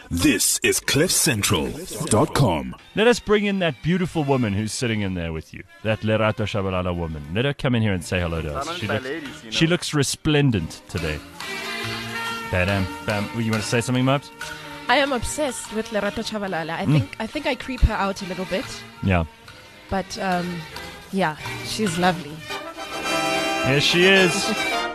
This is CliffCentral.com. Let us bring in that beautiful woman who's sitting in there with you. That Lerato Shabalala woman. Let her come in here and say hello to us. She looks resplendent today. Bam, bam. You want to say something, Mubs? I am obsessed with Lerato Chabalala. I think I creep her out a little bit. Yeah. But yeah, she's lovely. Here she is.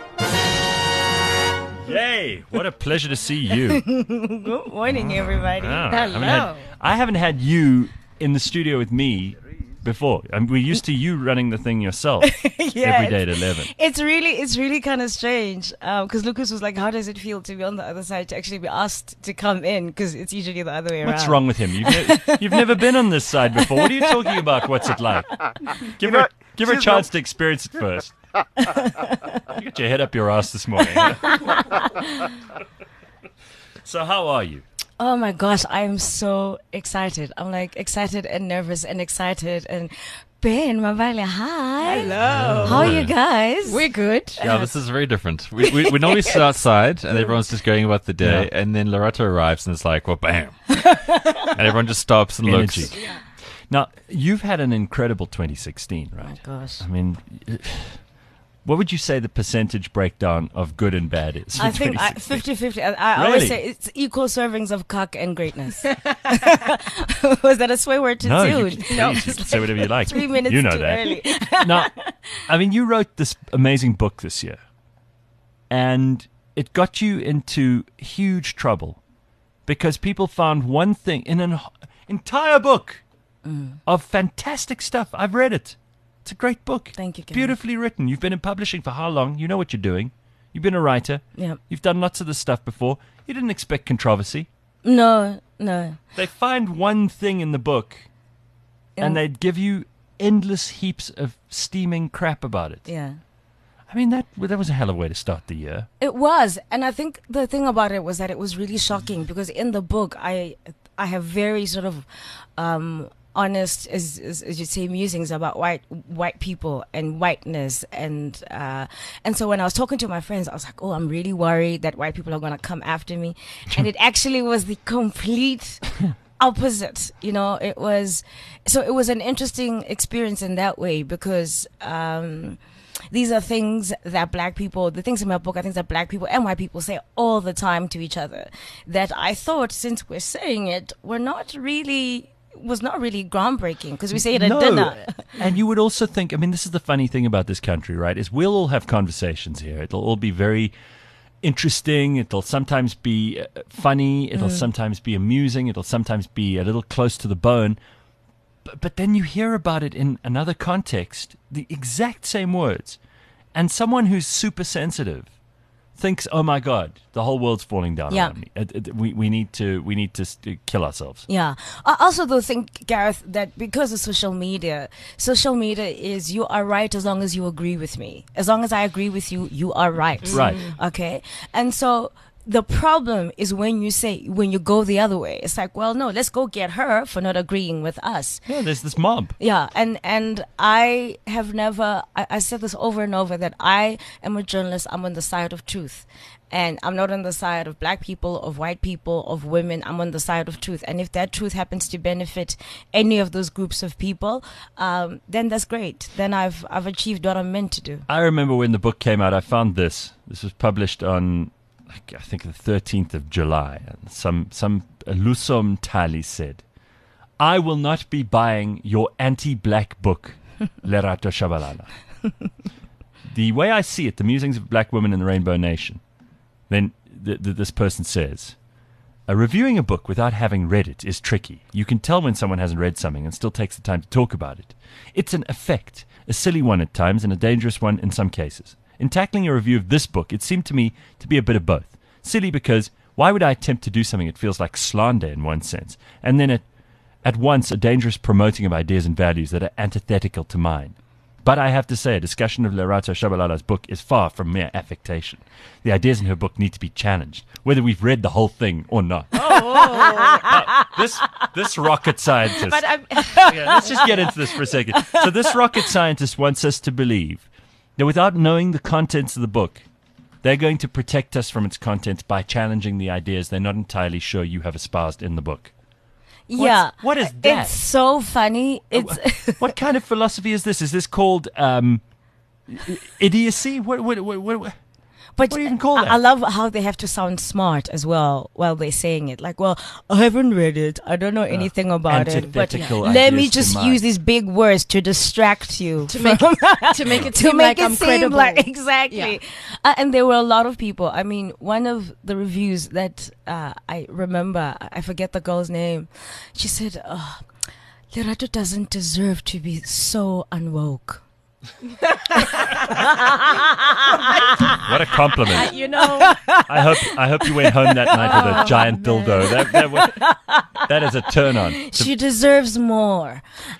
Yay! What a pleasure to see you. Good morning, everybody. Hello. I haven't had you in the studio with me before. We're used to you running the thing yourself every day at 11. It's really kind of strange because Lucas was like, how does it feel to be on the other side, to actually be asked to come in, because it's usually the other way around. What's wrong with him? You've never been on this side before. What are you talking about? What's it like? Give her a chance to experience it first. You got your head up your ass this morning. So how are you? Oh my gosh, I'm so excited. I'm like excited and nervous and excited. And Ben, Mabale, hi. Hello. How are you guys? We're good. Yeah, this is very different. We normally sit outside and everyone's just going about the day, and then Lerato arrives and it's like, well, bam. And everyone just stops and Energy. looks. Yeah. Now, you've had an incredible 2016, right? Oh gosh. I mean, what would you say the percentage breakdown of good and bad is? I think 50-50. I Really? always say it's equal servings of cock and greatness. Was that a swear word too No, soon? you can say whatever you like. 3 minutes you know too that. early. Now, I mean, you wrote this amazing book this year, and it got you into huge trouble because people found one thing in an entire book of fantastic stuff. I've read it. It's a great book. Thank you, Kevin. Beautifully written. You've been in publishing for how long? You know what you're doing. You've been a writer. Yeah. You've done lots of this stuff before. You didn't expect controversy. No. They find one thing in the book, and they'd give you endless heaps of steaming crap about it. Yeah. I mean, that was a hell of a way to start the year. It was, and I think the thing about it was that it was really shocking because in the book I have very sort of honest, as you say, musings about white people and whiteness, and so when I was talking to my friends, I was like, oh, I'm really worried that white people are going to come after me, and it actually was the complete opposite. You know, it was an interesting experience in that way because these are things that the things in my book are things that black people and white people say all the time to each other that I thought, since we're saying it, was not really groundbreaking because we say it at dinner. And you would also think, I mean, this is the funny thing about this country, right, is we'll all have conversations here. It'll all be very interesting. It'll sometimes be funny. It'll sometimes be amusing. It'll sometimes be a little close to the bone. But then you hear about it in another context, the exact same words, and someone who's super sensitive thinks, "Oh my God, the whole world's falling down around me. We need to kill ourselves." Yeah. I also though think, Gareth, that because of social media is you are right as long as you agree with me. As long as I agree with you, you are right. Right. Okay. And so the problem is when you go the other way. It's like, well, no, let's go get her for not agreeing with us. Yeah, there's this mob. Yeah, and I have never, I said this over and over, that I am a journalist. I'm on the side of truth. And I'm not on the side of black people, of white people, of women. I'm on the side of truth. And if that truth happens to benefit any of those groups of people, then that's great. Then I've achieved what I'm meant to do. I remember when the book came out, I found this. This was published on, I think, the 13th of July. And some Lusom Tali said, "I will not be buying your anti-black book, Lerato Shabalala." The way I see it, the musings of black women in the Rainbow Nation, then this person says, reviewing a book without having read it is tricky. You can tell when someone hasn't read something and still takes the time to talk about it. It's an effect, a silly one at times and a dangerous one in some cases. In tackling a review of this book, it seemed to me to be a bit of both. Silly because why would I attempt to do something that feels like slander in one sense, and then at once a dangerous promoting of ideas and values that are antithetical to mine? But I have to say, a discussion of Lerato Shabalala's book is far from mere affectation. The ideas in her book need to be challenged, whether we've read the whole thing or not. This rocket scientist. Let's just get into this for a second. So this rocket scientist wants us to believe that without knowing the contents of the book, They're going to protect us from its contents by challenging the ideas they're not entirely sure you have espoused in the book. Yeah. What is that? It's so funny. It's What kind of philosophy is this? Is this called idiocy? But What do you even call that? I love how they have to sound smart as well while they're saying it. Like, well, I haven't read it. I don't know anything about it. But antithetical let me ideas just to mine. use these big words to distract you. To make it seem like I'm credible. Exactly. Yeah. And there were a lot of people. I mean, one of the reviews that I remember, I forget the girl's name. She said, Lerato doesn't deserve to be so unwoke. What a compliment. You know, I hope you went home that night with a giant dildo. That is a turn on. She deserves more.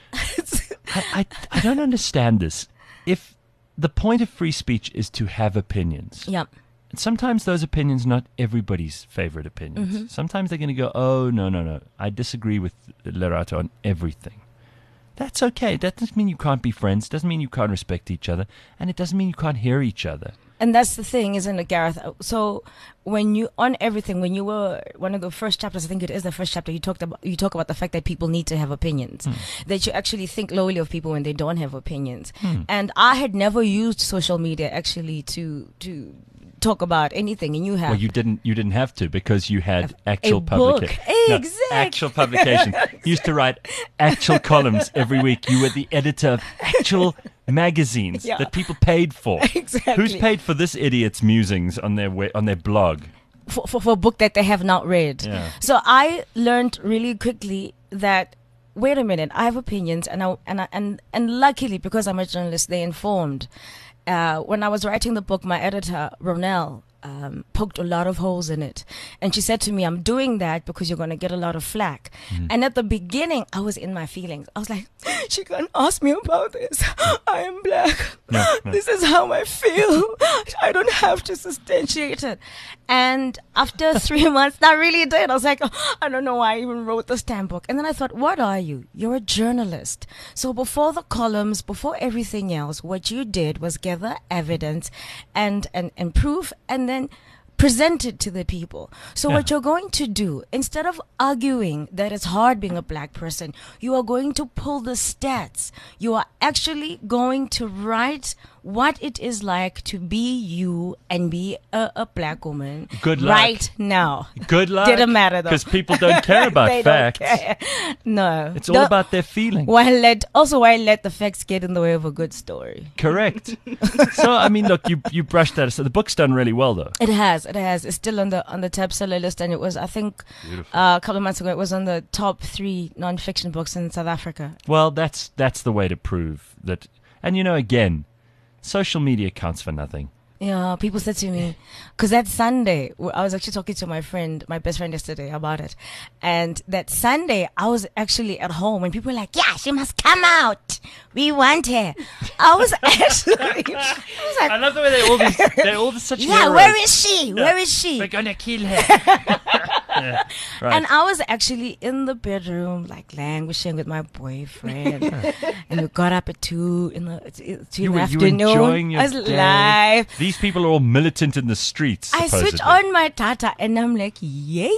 I don't understand this. If the point of free speech is to have opinions, Yeah. and sometimes those opinions not everybody's favorite opinions. Sometimes they're going to go, oh, no, I disagree with Lerato on everything. That's okay. That doesn't mean you can't be friends. Doesn't mean you can't respect each other. And it doesn't mean you can't hear each other. And that's the thing, isn't it, Gareth? So when you on everything, when you were one of the first chapters, I think it is the first chapter, you talk about the fact that people need to have opinions, that you actually think lowly of people when they don't have opinions. And I had never used social media actually to talk about anything, and you have. Well, you didn't have to because you had actual book. publication. Exactly. Actual publication. You used to write actual columns every week. You were the editor of actual magazines that people paid for. Exactly. Who's paid for this idiot's musings on their blog? For a book that they have not read. Yeah. So I learned really quickly that wait a minute, I have opinions, and luckily because I'm a journalist, they're informed. When I was writing the book, my editor Ronelle poked a lot of holes in it, and she said to me, "I'm doing that because you're going to get a lot of flack." And at the beginning, I was in my feelings. I was like, "She can't ask me about this. I am black. No. This is how I feel. I don't have to substantiate it." And after 3 months, that really did. I was like, I don't know why I even wrote this damn book. And then I thought, what are you? You're a journalist. So before the columns, before everything else, what you did was gather evidence and proof, and then present it to the people. So what you're going to do, instead of arguing that it's hard being a black person, you are going to pull the stats. You are actually going to write what it is like to be you and be a black woman. Good luck. Right now. Good luck. Didn't matter though. Because people don't care about They facts. don't care. No. It's all about their feelings. Why let the facts get in the way of a good story? Correct. So, I mean, look, you brushed that. So the book's done really well, though. It has. It's still on the tab seller list, and it was, I think, a couple of months ago, it was on the top 3 non-fiction books in South Africa. Well, that's the way to prove that. And, again, social media counts for nothing. Yeah, people said to me, because that Sunday, I was actually talking to my best friend yesterday about it. And that Sunday, I was actually at home when people were like, yeah, she must come out. We want her. I was like, I love the way they're all such yeah, heroes. where is she? Where is she? We're going to kill her. Yeah, right. And I was actually in the bedroom, like languishing with my boyfriend. And we got up at 2 in the you were afternoon. enjoying your I was day. live. These people are all militant in the streets, I supposedly. switch on my Tata and I'm like, yay.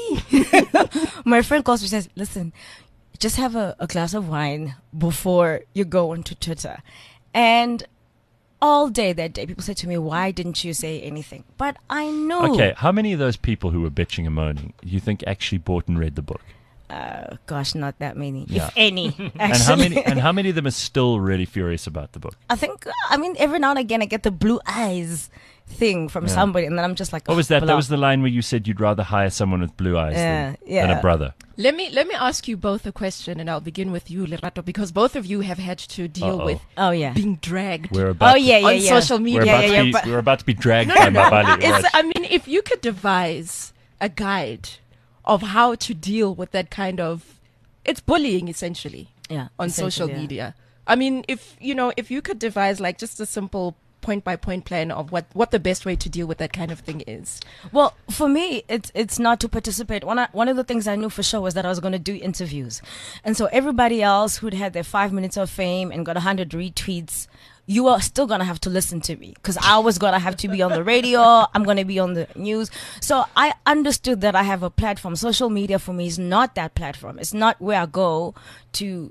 My friend calls me and says, listen, just have a glass of wine before you go onto Twitter. And all day that day, people said to me, why didn't you say anything? But I knew. Okay, how many of those people who were bitching and moaning do you think actually bought and read the book? Gosh, not that many, Yeah. if any. And how many of them are still really furious about the book? I think, every now and again I get the blue eyes thing from somebody, and then I'm just like, What was that? That blah. was the line where you said you'd rather hire someone with blue eyes than Yeah. a brother. let me ask you both a question, and I'll begin with you, Lerato, because both of you have had to deal Uh-oh. with Oh yeah. being dragged We're about on social we're media. about, we're about to be dragged by Mabali. It's, Right. I mean, if you could devise a guide of how to deal with that kind of, it's bullying essentially Yeah. on social essentially, yeah. media. I mean, if you could devise like just a simple point by point plan of what the best way to deal with that kind of thing is. Well, for me, it's not to participate. One of the things I knew for sure was that I was going to do interviews, and so everybody else who'd had their 5 minutes of fame and got 100 retweets, you are still gonna have to listen to me because I was gonna have to be on the radio. I'm gonna be on the news. So I understood that I have a platform. Social media for me is not that platform. It's not where I go to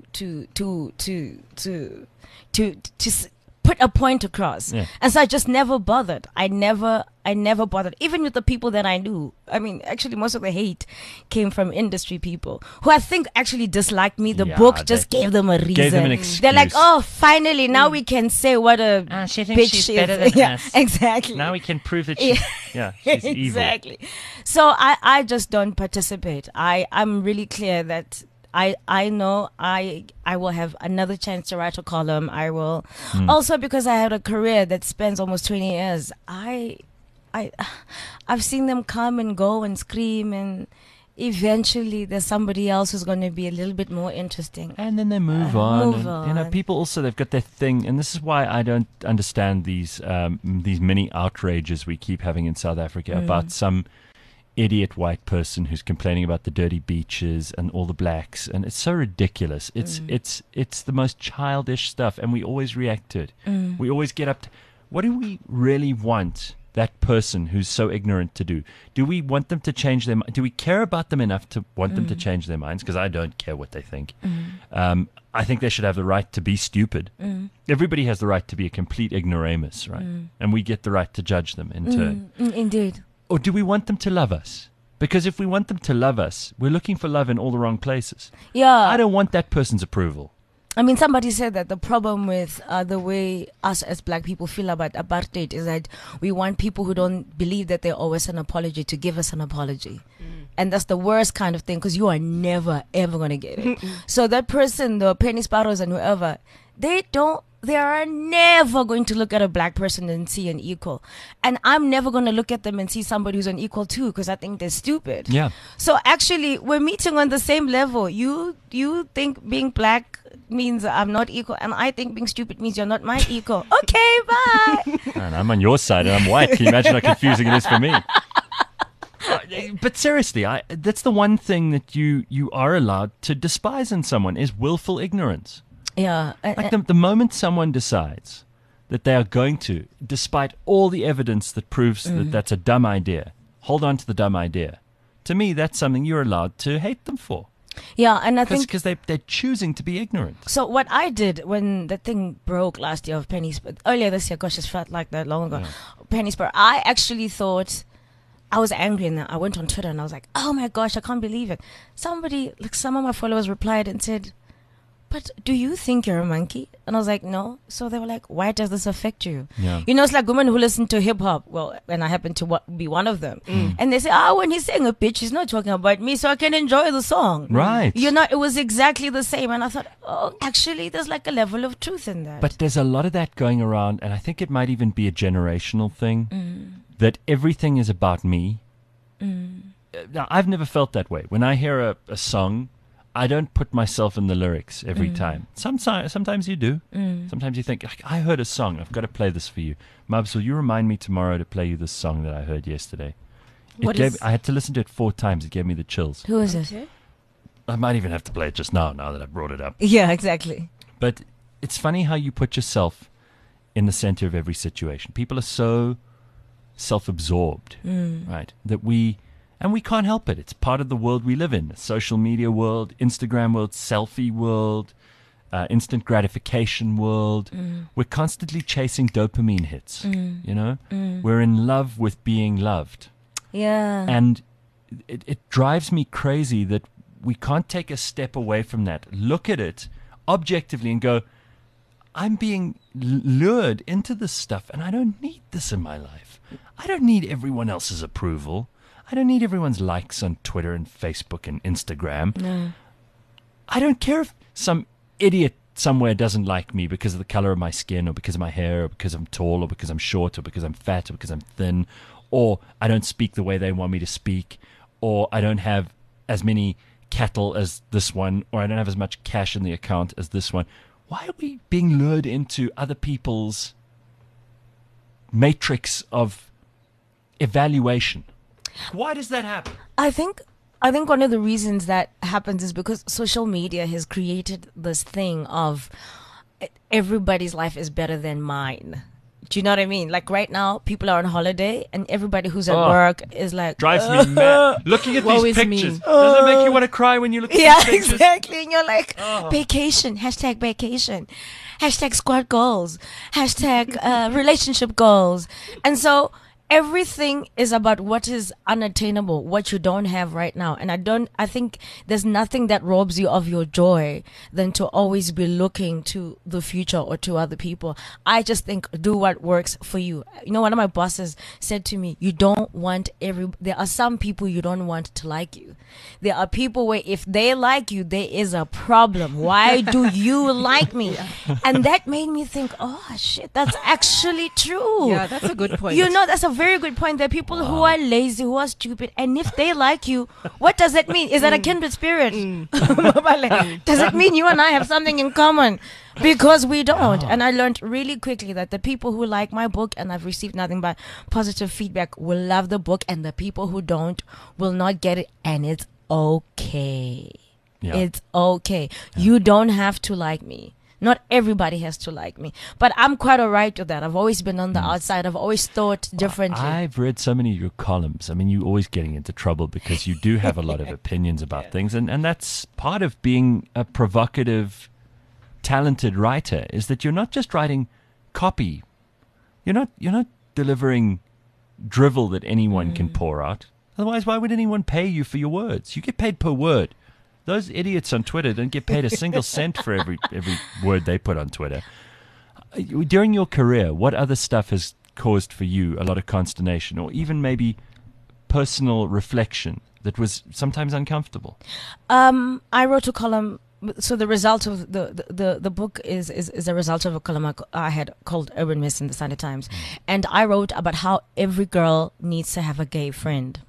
put a point across. Yeah. And so I just never bothered. I never bothered. Even with the people that I knew. I mean, actually, most of the hate came from industry people who I think actually disliked me. The Yeah, book just they gave them a reason. gave them an excuse. They're like, oh, finally, now we can say what a she thinks bitch she's she better is. than Yeah, us. exactly. Now we can prove that she's evil. Exactly. So I just don't participate. I'm really clear that I know I will have another chance to write a column. I will also, because I had a career that spans almost 20 years. I've seen them come and go and scream, and eventually there's somebody else who's going to be a little bit more interesting. And then they move on. move and, You know, on. people also, they've got their thing, and this is why I don't understand these mini outrages we keep having in South Africa about some idiot white person who's complaining about the dirty beaches and all the blacks, and it's so ridiculous. It's the most childish stuff, and we always react to it. We always get up to, what do we really want that person who's so ignorant to do? Do we want them to change their mind? Do we care about them enough to want them to change their minds? Because I don't care what they think. I think they should have the right to be stupid. Everybody has the right to be a complete ignoramus, right? And we get the right to judge them in turn. Indeed. Or do we want them to love us? Because if we want them to love us, we're looking for love in all the wrong places. Yeah. I don't want that person's approval. I mean, somebody said that the problem with the way us as black people feel about apartheid is that we want people who don't believe that they owe us an apology to give us an apology. And that's the worst kind of thing, because you are never, ever going to get it. So that person, the Penny Sparrows and whoever, they are never going to look at a black person and see an equal. And I'm never going to look at them and see somebody who's an equal too, because I think they're stupid. Yeah. So actually, we're meeting on the same level. You think being black means I'm not equal, and I think being stupid means you're not my equal. Okay, bye. And I'm on your side and I'm white. Can you imagine how confusing it is for me? But seriously, that's the one thing that you are allowed to despise in someone is willful ignorance. Yeah. Like the moment someone decides that they are going to, despite all the evidence that proves that that's a dumb idea, hold on to the dumb idea. To me, that's something you're allowed to hate them for. Yeah, and I think Because they're choosing to be ignorant. so. What I did when the thing broke last year of Penny earlier this year, gosh, it felt like that long ago. Penny Sparrow, I actually thought I was angry, and I went on Twitter and I was like, "Oh my gosh, I can't believe it!" Somebody, like some of my followers, replied and said, "But do you think you're a monkey?" And I was like, "No." So they were like, "Why does this affect you?" Yeah. You know, it's like women who listen to hip hop. Well, and I happen to be one of them. And they say, when he's saying a bitch, he's not talking about me, so I can enjoy the song. Right. You know, it was exactly the same. And I thought, actually, there's like a level of truth in that. But there's a lot of that going around, and I think it might even be a generational thing, that everything is about me. Now, I've never felt that way. When I hear a song, I don't put myself in the lyrics every time. Sometimes you do. Sometimes you think, I heard a song. I've got to play this for you. Mubs, will you remind me tomorrow to play you this song that I heard yesterday? I had to listen to it 4 times. It gave me the chills. Who is it? I might even have to play it just now that I've brought it up. Yeah, exactly. But it's funny how you put yourself in the center of every situation. People are so self-absorbed, right? That we can't help it. It's part of the world we live in. The social media world, Instagram world, selfie world, instant gratification world. We're constantly chasing dopamine hits, you know? We're in love with being loved. Yeah. And it drives me crazy that we can't take a step away from that, look at it objectively and go, I'm being lured into this stuff and I don't need this in my life. I don't need everyone else's approval. I don't need everyone's likes on Twitter and Facebook and Instagram. No. I don't care if some idiot somewhere doesn't like me because of the color of my skin or because of my hair or because I'm tall or because I'm short or because I'm fat or because I'm thin, or I don't speak the way they want me to speak, or I don't have as many cattle as this one, or I don't have as much cash in the account as this one. Why are we being lured into other people's matrix of evaluation? Why does that happen? I think one of the reasons that happens is because social media has created this thing of everybody's life is better than mine. Do you know what I mean? Like right now, people are on holiday, and everybody who's at work is like Drives me mad. Looking at Woe these is me. pictures. Does it make you want to cry when you look at yeah, these pictures? exactly. And you're like, vacation, hashtag vacation, hashtag squad goals, hashtag relationship goals. And so everything is about what is unattainable, what you don't have right now. And I think there's nothing that robs you of your joy than to always be looking to the future or to other people. I just think do what works for you. You know, one of my bosses said to me, you don't want there are some people you don't want to like you. There are people where if they like you, there is a problem. Why do you like me? And that made me think, oh shit, that's actually true. Yeah, that's a good point. You know, that's a very good point. There are people who are lazy, who are stupid, and if they like you, what does that mean? Is that a kindred spirit? Does it mean you and I have something in common? Because we don't. And I learned really quickly that the people who like my book, and I've received nothing but positive feedback, will love the book, and the people who don't will not get it, and it's okay. Yeah. It's okay. You don't have to like me. Not everybody has to like me, but I'm quite alright with that. I've always been on the outside. I've always thought differently. I've read so many of your columns. I mean, you're always getting into trouble because you do have a lot of opinions about things, and that's part of being a provocative, talented writer, is that you're not just writing copy. You're not delivering drivel that anyone can pour out. Otherwise, why would anyone pay you for your words? You get paid per word. Those idiots on Twitter don't get paid a single cent for every word they put on Twitter. During your career, what other stuff has caused for you a lot of consternation, or even maybe personal reflection that was sometimes uncomfortable? I wrote a column. So the result of the book is a result of a column I had called Urban Myths in the Sunday Times, and I wrote about how every girl needs to have a gay friend.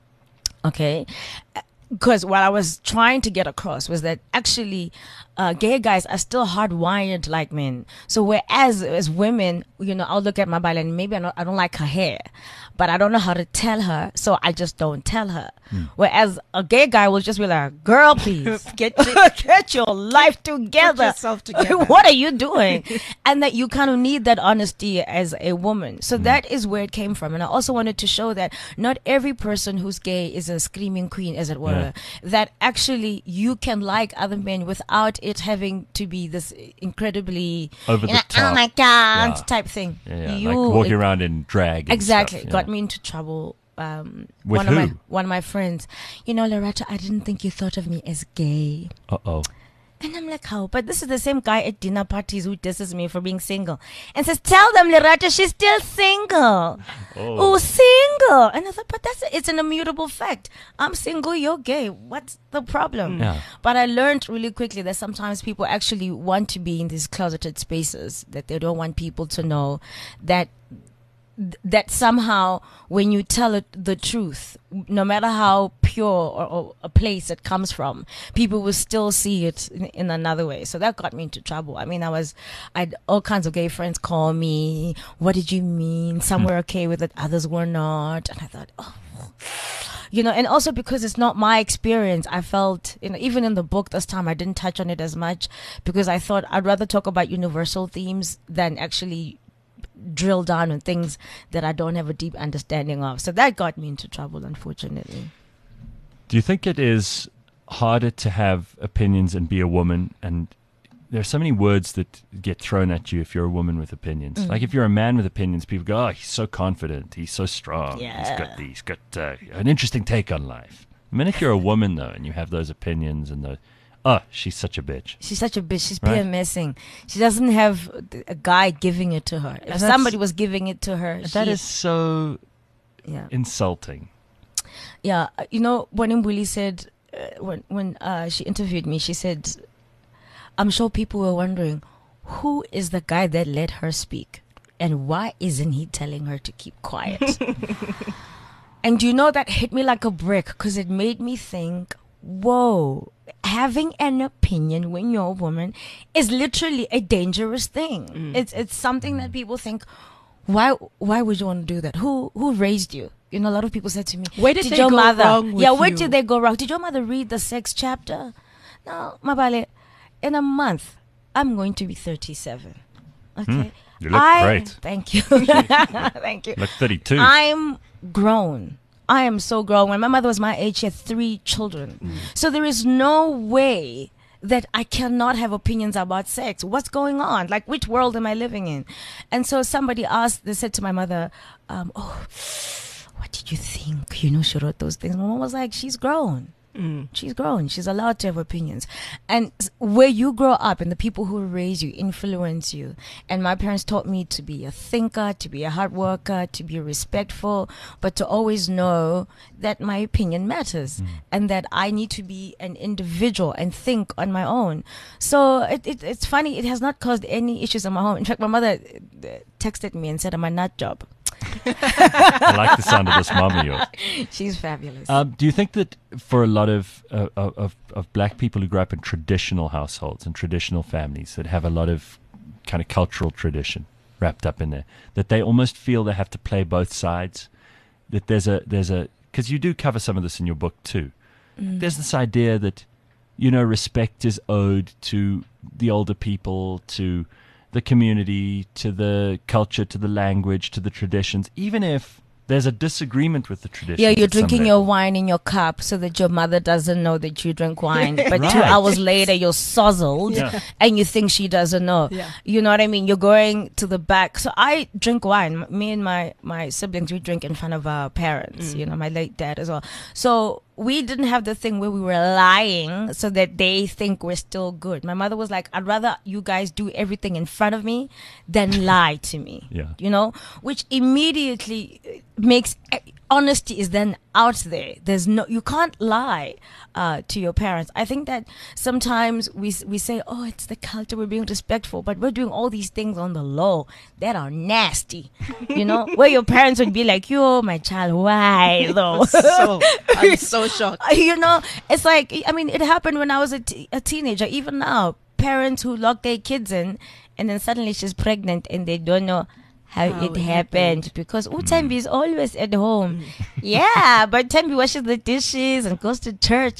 Okay. Because what I was trying to get across was that actually gay guys are still hardwired like men. So whereas as women, you know, I'll look at my Bible and maybe I don't like her hair, but I don't know how to tell her, so I just don't tell her. Whereas a gay guy will just be like, girl, please, get your life together. Get yourself together. What are you doing? And that you kind of need that honesty as a woman. So that is where it came from. And I also wanted to show that not every person who's gay is a screaming queen, as it were. Yeah. That actually you can like other men without it having to be this incredibly Over the top. oh my god Yeah. type thing. Yeah, like walking around in drag. And Exactly. stuff, yeah. Got me into trouble. With one who? of my friends. You know, Loretta, I didn't think you thought of me as gay. Uh-oh. And I'm like, how? But this is the same guy at dinner parties who disses me for being single and says, tell them, Loretta, she's still single. Oh, single. And I thought, but it's an immutable fact. I'm single, you're gay. What's the problem? Yeah. But I learned really quickly that sometimes people actually want to be in these closeted spaces, that they don't want people to know that somehow when you tell it the truth, no matter how pure or a place it comes from, people will still see it in another way. So that got me into trouble. I mean, I had all kinds of gay friends call me, what did you mean? Some were okay with it, others were not. And I thought, oh, you know, and also because it's not my experience, I felt, you know, even in the book this time, I didn't touch on it as much because I thought I'd rather talk about universal themes than actually drill down on things that I don't have a deep understanding of. So that got me into trouble, unfortunately. Do you think it is harder to have opinions and be a woman? And there are so many words that get thrown at you if you're a woman with opinions. Like if you're a man with opinions, people go, oh, he's so confident, he's so strong, he's got an interesting take on life. The minute you're a woman, though, and you have those opinions and the she's such a bitch. She's such a bitch. She's Right. PMSing. She doesn't have a guy giving it to her. If that's- somebody was giving it to her, That is so yeah. insulting. Yeah, you know, when Mbuli said, when she interviewed me, she said, I'm sure people were wondering, who is the guy that let her speak? And why isn't he telling her to keep quiet? And you know, that hit me like a brick because it made me think, whoa, having an opinion when you're a woman is literally a dangerous thing. It's something that people think, why would you want to do that? Who raised you? You know, a lot of people said to me, Where did they your go mother wrong with where you? did they go wrong? Did your mother read the sex chapter? No, Mabale, in a month I'm going to be 37. Okay. You look great. Thank you. Thank you. Look 32. I'm grown. I am so grown. When my mother was my age, she had 3 children. So there is no way that I cannot have opinions about sex. What's going on? Like, which world am I living in? And so somebody asked, they said to my mother, what did you think? You know, she wrote those things. My mom was like, she's grown. She's grown. She's allowed to have opinions. And where you grow up and the people who raise you influence you. And my parents taught me to be a thinker, to be a hard worker, to be respectful, but to always know that my opinion matters and that I need to be an individual and think on my own. So it's funny. It has not caused any issues in my home. In fact, my mother texted me and said I'm a nut job. I like the sound of this mom of yours. She's fabulous. Do you think that for a lot of black people who grew up in traditional households and traditional families that have a lot of kind of cultural tradition wrapped up in there, that they almost feel they have to play both sides? That there's a because you do cover some of this in your book too. There's this idea that, you know, respect is owed to the older people, to the community, to the culture, to the language, to the traditions, even if there's a disagreement with the traditions. Yeah, you're at some drinking your level. wine in your cup so that your mother doesn't know that you drink wine. But Right. 2 hours later, you're sozzled Yeah. and you think she doesn't know. Yeah. You know what I mean? You're going to the back. So I drink wine. Me and my siblings, we drink in front of our parents, you know, my late dad as well. So we didn't have the thing where we were lying so that they think we're still good. My mother was like, I'd rather you guys do everything in front of me than lie to me. Yeah. You know, which immediately makes honesty is then out there. There's no, you can't lie to your parents. I think that sometimes we say, oh, it's the culture, we're being respectful, but we're doing all these things on the low that are nasty. You know, where your parents would be like, yo, my child, why though? I'm so shocked. You know, it's like, I mean, it happened when I was a teenager. Even now, parents who lock their kids in and then suddenly she's pregnant and they don't know how it happened because Tembi is always at home. Yeah, but Tembi washes the dishes and goes to church.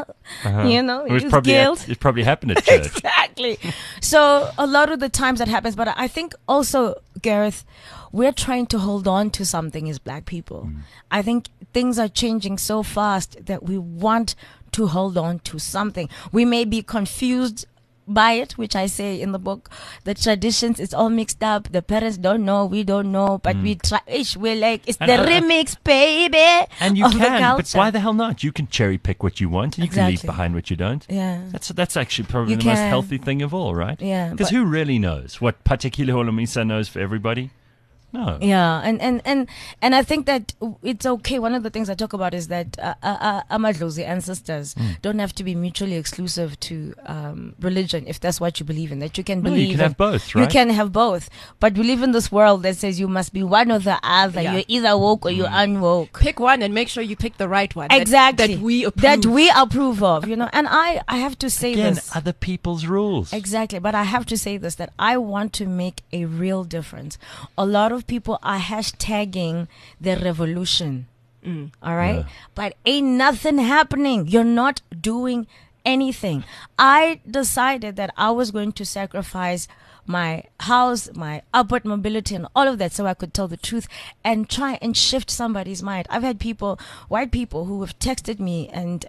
You know, It was use probably guilt. it probably happened at church. Exactly. So a lot of the times that happens, but I think also, Gareth, we're trying to hold on to something as black people. I think things are changing so fast that we want to hold on to something. We may be confused by it, which I say in the book. The traditions, it's all mixed up. The parents don't know, we don't know, but we try. We're like, it's And the I- remix, baby. And you of the can, but culture. why the hell not? You can cherry pick what you want, and you can leave Exactly. behind what you don't. Yeah. That's actually probably You the most can. healthy thing of all, right? Yeah, Because but- who really knows what Patekile Holomisa knows for everybody? No. Yeah, and I think that it's okay. One of the things I talk about is that Amadlozi ancestors don't have to be mutually exclusive to religion if that's what you believe in. That you can No, believe you can in. have both, You right? can have both, but we live in this world that says you must be one or the other. Yeah. You're either woke or you're unwoke. Pick one and make sure you pick the right one. that- Exactly. That we approve. That we approve of, you know. And I have to say Again, this. other people's rules. Exactly, but I have to say this, that I want to make a real difference. A lot of people are hashtagging the revolution. All right? Yeah. But ain't nothing happening. You're not doing anything. I decided that I was going to sacrifice my house, my upward mobility and all of that so I could tell the truth and try and shift somebody's mind. I've had people, white people, who have texted me and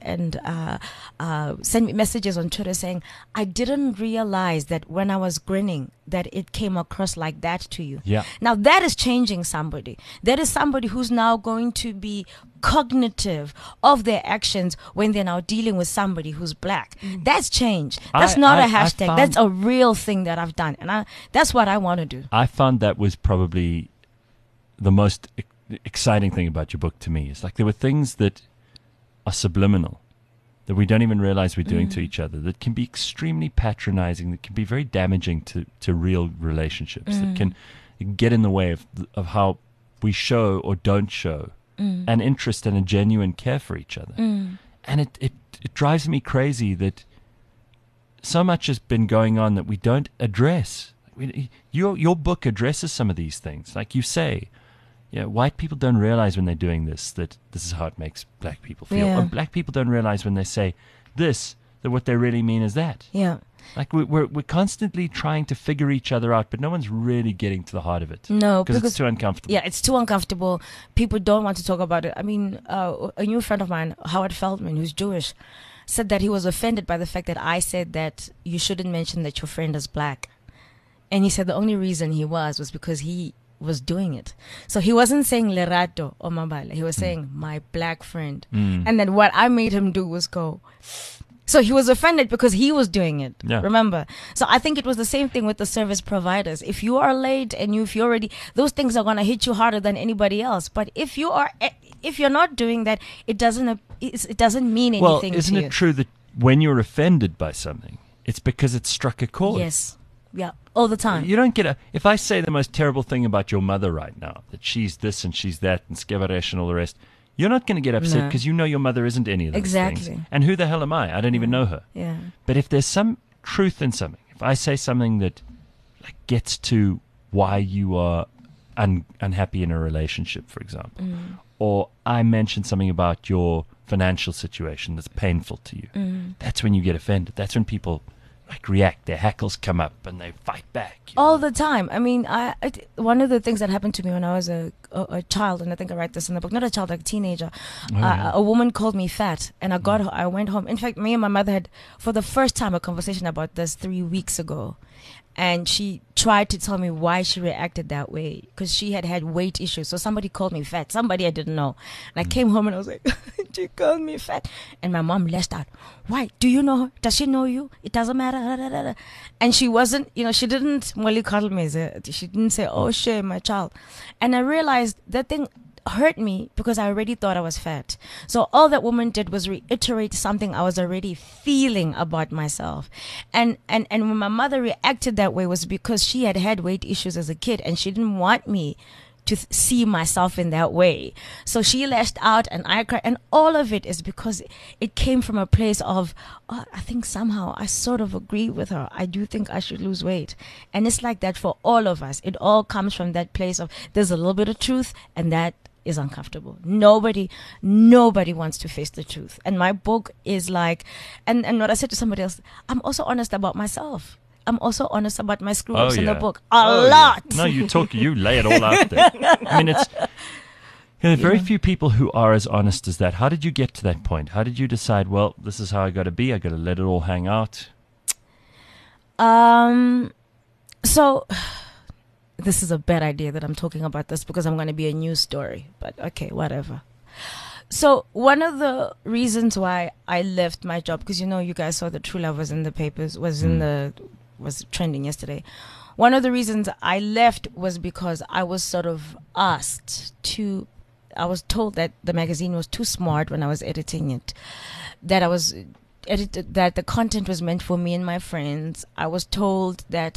sent me messages on Twitter saying, I didn't realize that when I was grinning that it came across like that to you. Yeah. Now that is changing somebody. That is somebody who's now going to be cognitive of their actions when they're now dealing with somebody who's black. That's change. That's not a I hashtag. found- That's a real thing that I've done. And that's what I want to do. I found that was probably the most exciting thing about your book to me. It's like there were things that are subliminal, that we don't even realize we're doing to each other, that can be extremely patronizing, that can be very damaging to real relationships, that can get in the way of how we show or don't show an interest and a genuine care for each other. And it drives me crazy that so much has been going on that we don't address. Your book addresses some of these things. Like you say, white people don't realize when they're doing this that this is how it makes black people feel. Yeah. Or black people don't realize when they say this that what they really mean is that. Yeah. Like we're constantly trying to figure each other out, but no one's really getting to the heart of it. No, because it's too uncomfortable. Yeah, it's too uncomfortable. People don't want to talk about it. I mean, a new friend of mine, Howard Feldman, who's Jewish, said that he was offended by the fact that I said that you shouldn't mention that your friend is black. And he said the only reason he was because he was doing it. So he wasn't saying Lerato or Mabala. He was saying my black friend. And then what I made him do was go. So he was offended because he was doing it. Yeah. Remember? So I think it was the same thing with the service providers. If you are late and if you're already, those things are going to hit you harder than anybody else. But if you're not doing that, it doesn't mean anything Well, to isn't you. it true that when you're offended by something, it's because it struck a chord? Yes. Yeah. All the time. You don't get if I say the most terrible thing about your mother right now, that she's this and she's that and Skevaresh and all the rest, you're not going to get upset No. because you know your mother isn't any of those Exactly. things. And who the hell am I? I don't even know her. Yeah. But if there's some truth in something, if I say something that like gets to why you are unhappy in a relationship, for example, or I mention something about your financial situation that's painful to you, that's when you get offended. That's when people like react. Their hackles come up and they fight back. All the time. I mean, one of the things that happened to me when I was a child, and I think I write this in the book, not a child, like a teenager, a woman called me fat, and I went home. In fact, me and my mother had, for the first time, a conversation about this 3 weeks ago. And she tried to tell me why she reacted that way, because she had weight issues. So somebody called me fat, somebody I didn't know. And I came home and I was like, she called me fat. And my mom lashed out. Why? Do you know her? Does she know you? It doesn't matter. And she wasn't, she didn't mollycoddle me. She didn't say, oh, shame, my child. And I realized that thing hurt me because I already thought I was fat. So all that woman did was reiterate something I was already feeling about myself. And when my mother reacted that way was because she had weight issues as a kid and she didn't want me to see myself in that way. So she lashed out and I cried. And all of it is because it came from a place of, I think somehow I sort of agree with her. I do think I should lose weight. And it's like that for all of us. It all comes from that place of there's a little bit of truth, and that is uncomfortable. Nobody wants to face the truth. And my book is like, and what I said to somebody else, I'm also honest about myself. I'm also honest about my screw ups in the book. A lot. Yeah. No, you lay it all out there. I mean, it's very few people who are as honest as that. How did you get to that point? How did you decide, well, this is how I got to be. I got to let it all hang out. So this is a bad idea that I'm talking about this because I'm going to be a news story, but okay, whatever. So one of the reasons why I left my job, because you guys saw that True Love was in the papers, was trending yesterday. One of the reasons I left was because I was sort of I was told that the magazine was too smart when I was editing it, that that the content was meant for me and my friends. I was told that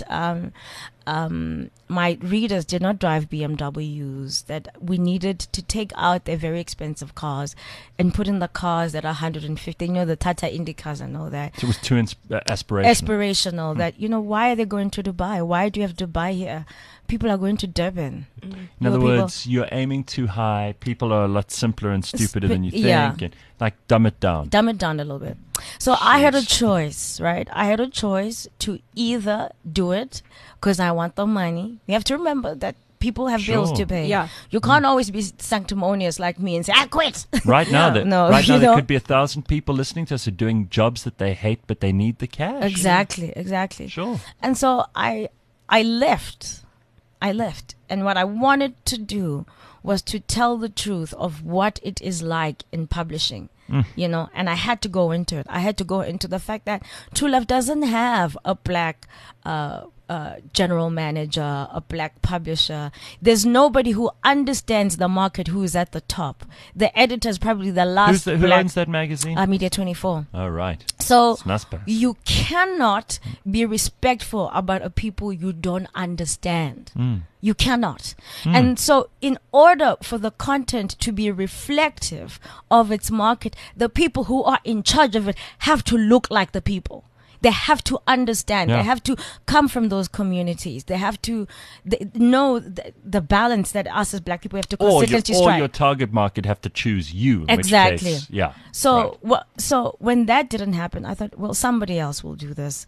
my readers did not drive BMWs, that we needed to take out their very expensive cars and put in the cars that are 150, the Tata Indy cars and all that. So it was too aspirational. Aspirational, that, why are they going to Dubai? Why do you have Dubai here? People are going to Durban. In other words, you're aiming too high. People are a lot simpler and stupider than you think. Yeah. And dumb it down. Dumb it down a little bit. So I had a choice, right? I had a choice to either do it because I want the money. You have to remember that people have bills to pay. Yeah. You can't always be sanctimonious like me and say, I quit. Right now, No, there could be 1,000 people listening to us who are doing jobs that they hate, but they need the cash. Exactly. Sure. And so I left. And what I wanted to do was to tell the truth of what it is like in publishing. And I had to go into it. I had to go into the fact that True Love doesn't have a black general manager, a black publisher. There's nobody who understands the market who is at the top. The editor is probably the last Who owns that magazine? Media 24. Oh, right. So It's Naspers. you cannot be respectful about a people you don't understand. You cannot. And so in order for the content to be reflective of its market, the people who are in charge of it have to look like the people. They have to understand. Yeah. They have to come from those communities. They have to know the balance that us as black people have to consistently Or strike. your target market have to choose you. In Exactly. Which case, yeah. So right. so when that didn't happen, I thought, well, somebody else will do this.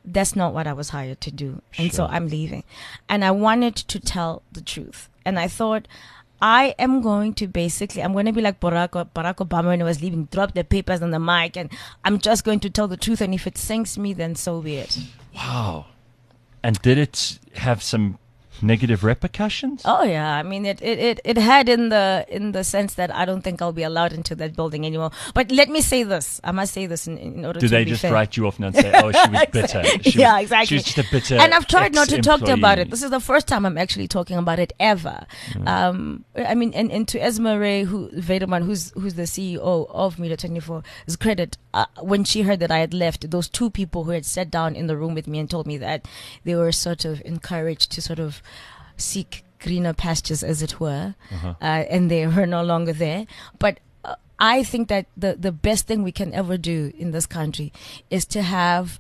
that's not what I was hired to do. And so I'm leaving. And I wanted to tell the truth. And I thought, I am going to I'm going to be like Barack Obama when he was leaving, drop the papers on the mic, and I'm just going to tell the truth. And if it sinks me, then so be it. Wow. And did it have some negative repercussions? Oh yeah, I mean it had in the sense that I don't think I'll be allowed into that building anymore. But let me say this, I must say this in order to Do they be just fair. write you off now and say, oh, she was bitter? Yeah, exactly. She was just a bitter And I've tried not to talk about ex-employee. it. This is the first time I'm actually talking about it ever. I mean, and to Esma Ray, Vederman, who's the CEO of Media 24's credit, when she heard that I had left, those two people who had sat down in the room with me and told me that they were sort of encouraged to sort of seek greener pastures, as it were, and they were no longer there. But I think that the best thing we can ever do in this country is to have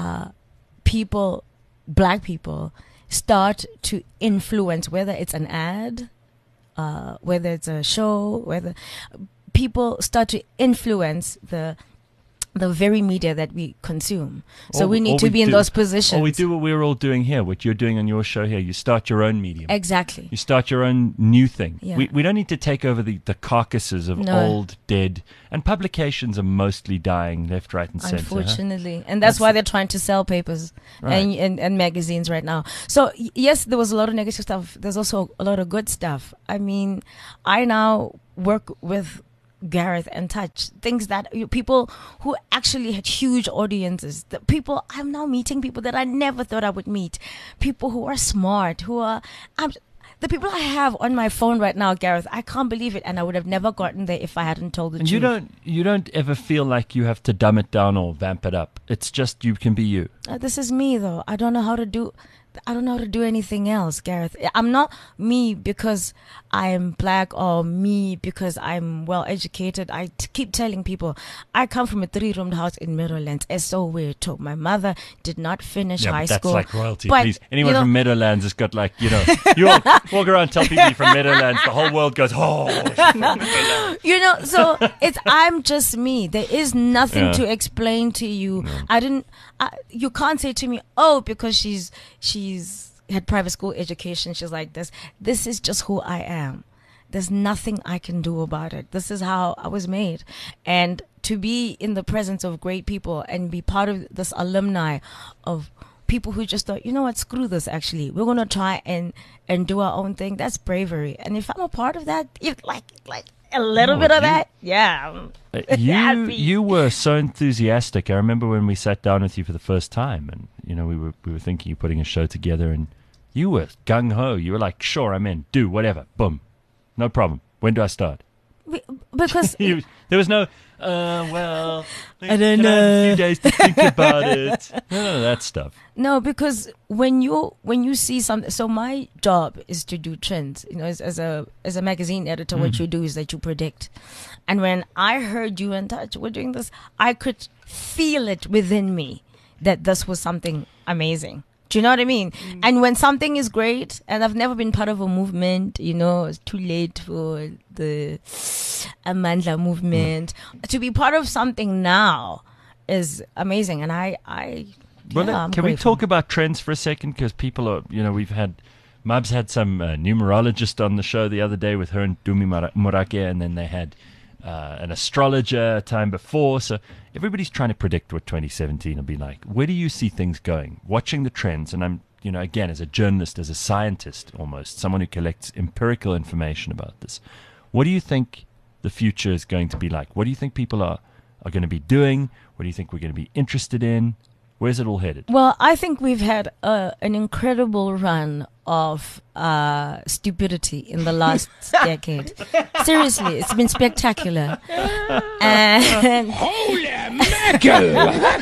people, black people, start to influence, whether it's an ad, whether it's a show, whether people start to influence the very media that we consume. So we need to be in those positions. Or we do what we're all doing here, what you're doing on your show here. You start your own medium. Exactly. You start your own new thing. Yeah. We don't need to take over the carcasses of old, dead, and publications are mostly dying left, right, and center. Unfortunately. And that's why they're trying to sell papers and magazines right now. So, yes, there was a lot of negative stuff. There's also a lot of good stuff. I mean, I now work with Gareth and Touch, things that people who actually had huge audiences, the people I'm now meeting, people that I never thought I would meet, people who are smart, who are the people I have on my phone right now, Gareth. I can't believe it, and I would have never gotten there if I hadn't told the and truth. You don't ever feel like you have to dumb it down or vamp it up. It's just you can be you. This is me, though. I don't know how to do anything else, Gareth. I'm not me because I'm black or me because I'm well educated. I keep telling people I come from a 3-roomed house in Meadowlands. It's so weird. My mother did not finish high that's school. like royalty. But, Please, anyone from Meadowlands has got like, you walk around and tell people you're from Meadowlands, the whole world goes, oh, she's from Meadowlands. So I'm just me. There is nothing to explain to you. No. You can't say to me, oh, because she's had private school education, she's like this. This is just who I am. There's nothing I can do about it. This is how I was made. And to be in the presence of great people and be part of this alumni of people who just thought, you know what, screw this, actually. We're going to try and do our own thing. That's bravery. And if I'm a part of that, if like a little bit of that, yeah. You were so enthusiastic. I remember when we sat down with you for the first time, and we were thinking of putting a show together, and you were gung ho. You were like, "Sure, I'm in. Do whatever. Boom, no problem. When do I start?" Because there was no. Well, I don't know. Have a few days to think about it. None of that stuff. No, because when you see something, so my job is to do trends. As a magazine editor, what you do is that you predict. And when I heard you and Touch were doing this, I could feel it within me that this was something amazing. Do you know what I mean? And when something is great, and I've never been part of a movement, it's too late for the Amandla movement. To be part of something now is amazing. And I'm can we grateful. talk about trends for a second? Because people are, Mabs had some numerologist on the show the other day with her and Dumi Morake, and then they had an astrologer a time before. So everybody's trying to predict what 2017 will be like. Where do you see things going? Watching the trends, and I'm, again, as a journalist, as a scientist almost, someone who collects empirical information about this, what do you think the future is going to be like? What do you think people are going to be doing? What do you think we're going to be interested in? Where's it all headed? Well, I think we've had an incredible run of stupidity in the last decade. Seriously, it's been spectacular. And Holy mackerel!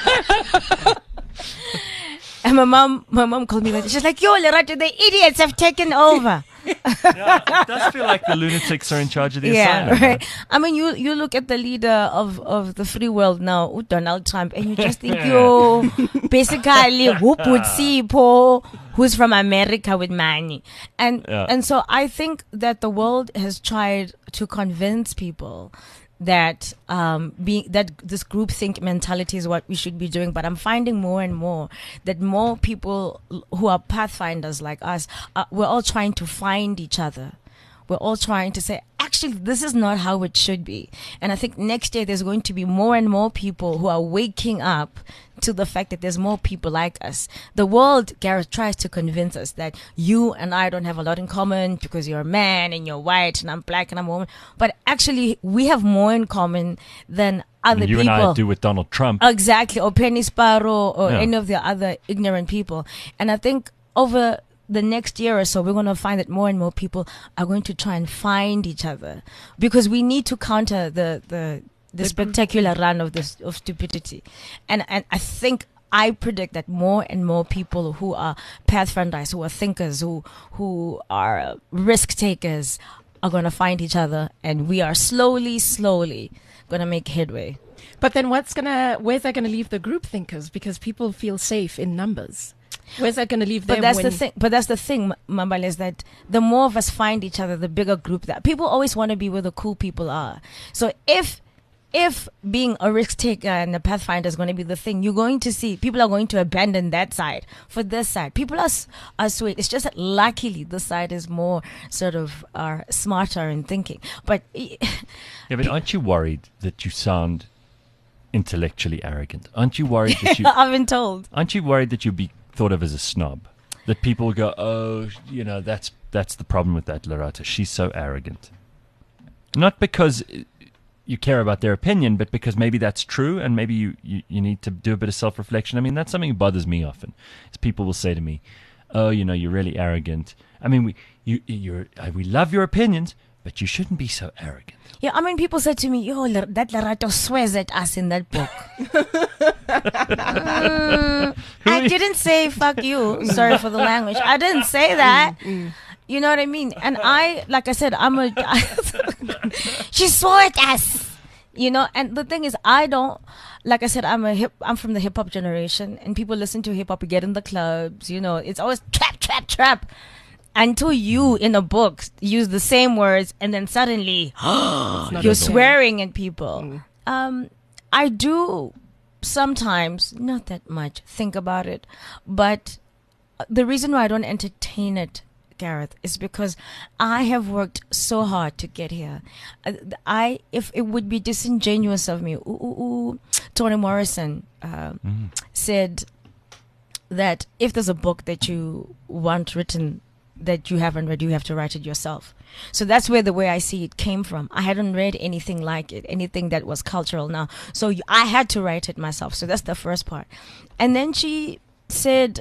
And my mom called me like, she's like, yo, Lerato, the idiots have taken over. Yeah, it does feel like the lunatics are in charge of the asylum. Right. Right? I mean, you look at the leader of the free world now, Donald Trump, and you just think, yo, basically, who would see Paul, who's from America with money? And so I think that the world has tried to convince people that that this groupthink mentality is what we should be doing, but I'm finding more and more that more people who are pathfinders like us, we're all trying to find each other. We're all trying to say, actually, this is not how it should be. And I think next year there's going to be more and more people who are waking up to the fact that there's more people like us. The world, Gareth, tries to convince us that you and I don't have a lot in common because you're a man and you're white and I'm black and I'm a woman. But actually, we have more in common than other you people. and I do with Donald Trump. Exactly. Or Penny Sparrow or Yeah. any of the other ignorant people. And I think over the next year or so, we're going to find that more and more people are going to try and find each other, because we need to counter the spectacular run of stupidity. And I think I predict that more and more people who are pathfinders, who are thinkers, who are risk takers, are going to find each other, and we are slowly going to make headway. But then where's that going to leave the group thinkers? Because people feel safe in numbers. Where's that going to leave them? But that's the thing, Mambale, is that the more of us find each other, the bigger group that people always want to be where the cool people are. So if being a risk taker and a pathfinder is going to be the thing, you're going to see people are going to abandon that side for this side. People are sweet. It's just that luckily this side is more sort of smarter in thinking. But Yeah, but aren't you worried that you sound intellectually arrogant? Aren't you worried that you? I've been told. Aren't you worried that you'll be thought of as a snob? That people will go, oh, that's the problem with that Lerato. She's so arrogant. Not because you care about their opinion, but because maybe that's true, and maybe you need to do a bit of self-reflection. I mean, that's something that bothers me often. Is people will say to me, oh, you're really arrogant. I mean, we love your opinions, but you shouldn't be so arrogant. Yeah, I mean, people said to me, yo, that Lerato swears at us in that book. I didn't say fuck you. Sorry for the language. I didn't say that. You know what I mean? And like I said, she swore at us. And the thing is, like I said, I'm from the hip hop generation, and people listen to hip hop, we get in the clubs, it's always trap. Until you in a book use the same words and then suddenly you're swearing at people. I do sometimes, not that much, think about it. But the reason why I don't entertain it, Gareth, is because I have worked so hard to get here. If it would be disingenuous of me, Toni Morrison said that if there's a book that you want written that you haven't read, you have to write it yourself. So that's where the way I see it came from. I hadn't read anything like it, anything that was cultural now. So I had to write it myself. So that's the first part. And then she said,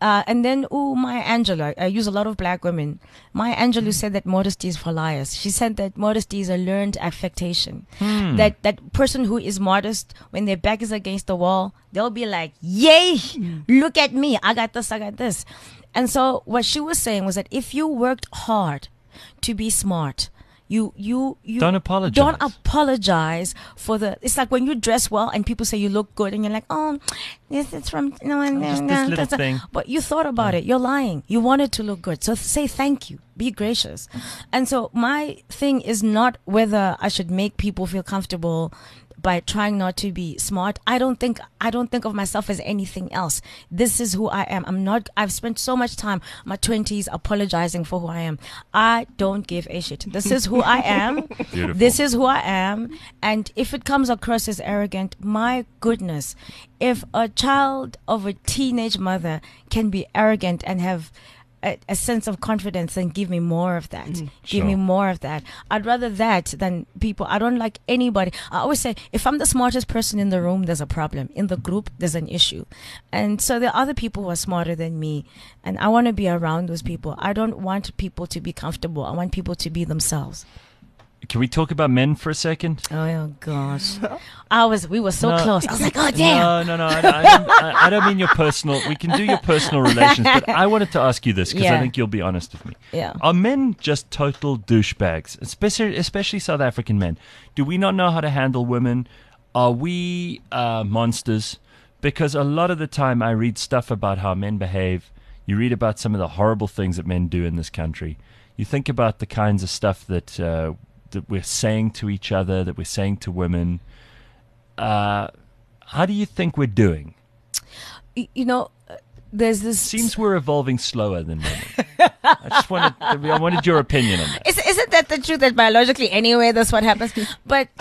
Maya Angelou, I use a lot of black women. Maya Angelou said that modesty is for liars. She said that modesty is a learned affectation. That person who is modest, when their back is against the wall, they'll be like, yay, look at me. I got this. And so what she was saying was that if you worked hard to be smart, you don't apologize. Don't apologize for it's like when you dress well and people say you look good and you're like, oh, this is from just this little thing. But you thought about it. You're lying. You wanted to look good. So say thank you. Be gracious. And so my thing is not whether I should make people feel comfortable by trying not to be smart. I don't think of myself as anything else. This is who I am. I've spent so much time, my 20s, apologizing for who I am. I don't give a shit. This is who I am. Beautiful. This is who I am. And if it comes across as arrogant, my goodness, if a child of a teenage mother can be arrogant and have a sense of confidence, then give me more of that. Give me more of that. I'd rather that than people. I don't like anybody. I always say, if I'm the smartest person in the room, there's a problem. In the group, there's an issue. And so there are other people who are smarter than me. And I want to be around those people. I don't want people to be comfortable. I want people to be themselves. Can we talk about men for a second? Oh gosh, we were so close. I was like, oh damn. No. I don't mean your personal. We can do your personal relations, but I wanted to ask you this because I think you'll be honest with me. Yeah. Are men just total douchebags, especially South African men? Do we not know how to handle women? Are we monsters? Because a lot of the time I read stuff about how men behave. You read about some of the horrible things that men do in this country. You think about the kinds of stuff that we're saying to each other, that we're saying to women. How do you think we're doing? You know, there's this. Seems we're evolving slower than women. I wanted your opinion on that. Isn't that the truth, that biologically anyway that's what happens? But